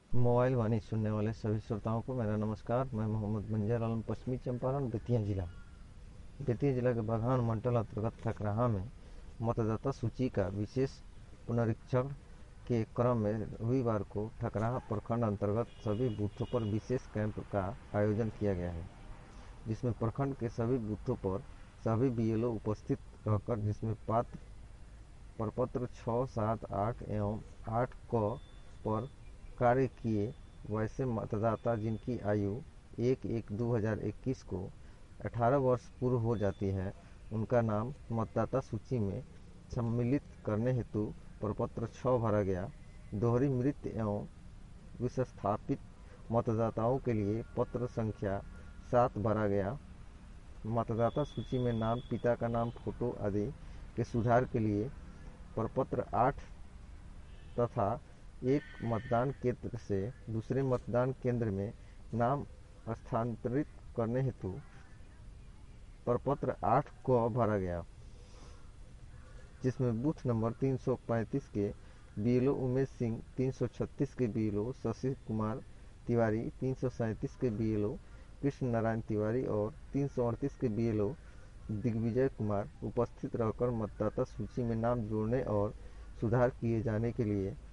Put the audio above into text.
Mobile वाणी सुनने वाले सभी श्रोताओं को मेरा नमस्कार। मैं मोहम्मद मंजर आलम, पश्चिमी चंपारण, बेतिया जिला के बघान मंडल अंतर्गत ठकराहा में मतदाता सूची का विशेष पुनरीक्षण के क्रम में रविवार को ठकराहा प्रखंड अंतर्गत सभी बूथों पर विशेष कैंप का आयोजन किया गया है, जिसमें प्रखंड के सभी बूथों पर सभी बीएलओ उपस्थित रहकर जिसमें पात्र प्रपत्र 6, 7, 8 एवं 8 क पर कार्य किए वैसे मतदाता जिनकी आयु 1/1/2021 को 18 वर्ष पूर्ण हो जाती है, उनका नाम मतदाता सूची में सम्मिलित करने हेतु प्रपत्र 6 भरा गया। दोहरी मृत एवं विस्थापित मतदाताओं के लिए पत्र संख्या 7 भरा गया। मतदाता सूची में नाम, पिता का नाम, फोटो आदि के सुधार के लिए प्रपत्र 8 तथा एक मतदान केंद्र से दूसरे मतदान केंद्र में नाम स्थानांतरित करने हेतु प्रपत्र 8 को भरा गया, जिसमें बूथ नंबर 335 के बीएलओ उमेश सिंह, 336 के बीएलओ शशि कुमार तिवारी, 337 के बीएलओ कृष्ण नारायण तिवारी और 338 के बीएलओ दिग्विजय कुमार उपस्थित रहकर मतदाता सूची में नाम जोड़ने और सुधार किए जाने के लिए